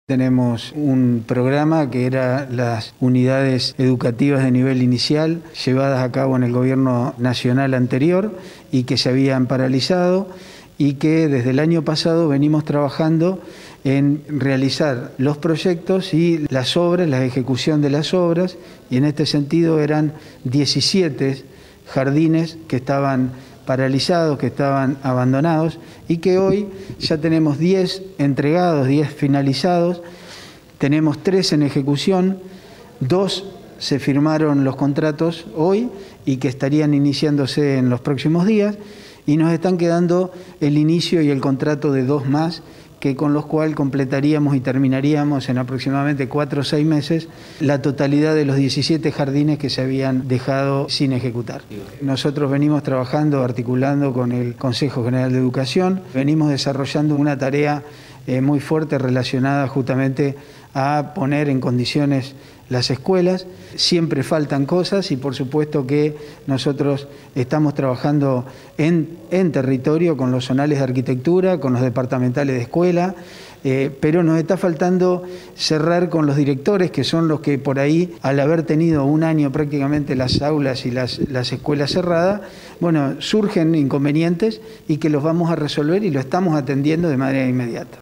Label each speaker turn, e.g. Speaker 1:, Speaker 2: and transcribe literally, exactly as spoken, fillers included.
Speaker 1: Tenemos un programa que era las unidades educativas de nivel inicial llevadas a cabo en el gobierno nacional anterior y que se habían paralizado y que desde el año pasado venimos trabajando en realizar los proyectos y las obras, la ejecución de las obras, y en este sentido eran diecisiete jardines que estaban paralizados, que estaban abandonados y que hoy ya tenemos diez entregados, diez finalizados, tenemos tres en ejecución, dos se firmaron los contratos hoy y que estarían iniciándose en los próximos días, y nos están quedando el inicio y el contrato de dos más, que con los cuales completaríamos y terminaríamos en aproximadamente cuatro o seis meses la totalidad de los diecisiete jardines que se habían dejado sin ejecutar. Nosotros venimos trabajando, articulando con el Consejo General de Educación, venimos desarrollando una tarea eh, muy fuerte relacionada justamente a poner en condiciones las escuelas. Siempre faltan cosas y por supuesto que nosotros estamos trabajando en, en territorio con los zonales de arquitectura, con los departamentales de escuela, eh, pero nos está faltando cerrar con los directores, que son los que por ahí, al haber tenido un año prácticamente las aulas y las, las escuelas cerradas, bueno, surgen inconvenientes y que los vamos a resolver y lo estamos atendiendo de manera inmediata.